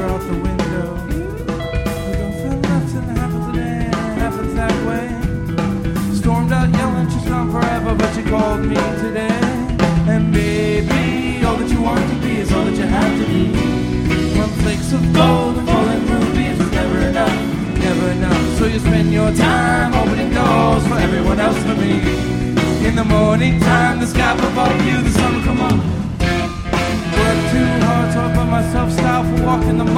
her out the window. We don't feel nothing happens today, and it happens that way. Stormed out yelling, she's gone forever, but she called me today. And baby, all that you want to be is all that you have to be. When flakes of gold and falling rubies is never enough, never enough. So you spend your time opening doors for everyone else for me. In the morning time, the sky above you, the sun will come up. Work too hard to open myself, style for walking the mile.